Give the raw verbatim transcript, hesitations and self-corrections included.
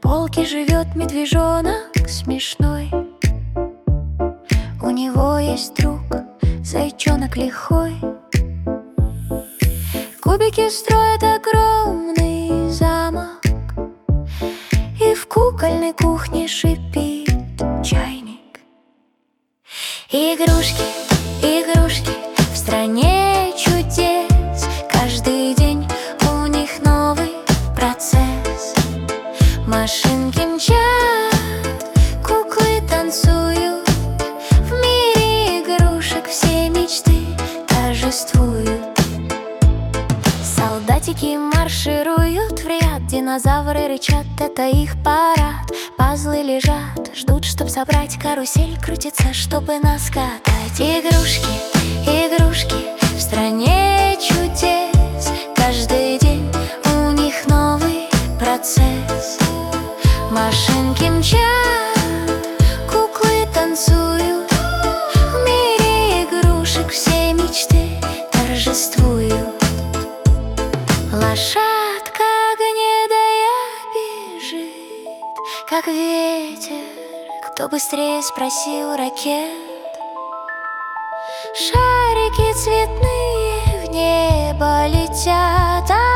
полке живет медвежонок смешной. У него есть друг, зайчонок лихой. Кубики строят огромный замок, и в кукольной кухне шипит чайник. Игрушки, игрушки в стране чудес, каждый день у них новый процесс. Машинки мчат, куклы танцуют, в мире игрушек все мечты торжествуют. Солдатики маршируют в ряд, динозавры рычат, это их парад. Пазлы лежат, ждут, чтоб собрать карусель, крутится, чтобы нас катать. Игрушки, игрушки в стране чудес, каждый день у них новый процесс. Машинки мчат, куклы танцуют, в мире игрушек все мечты торжествуют. Лошадка гнедая бежит, как ветер, кто быстрее, спросил ракет. Шарики цветные в небо летят, а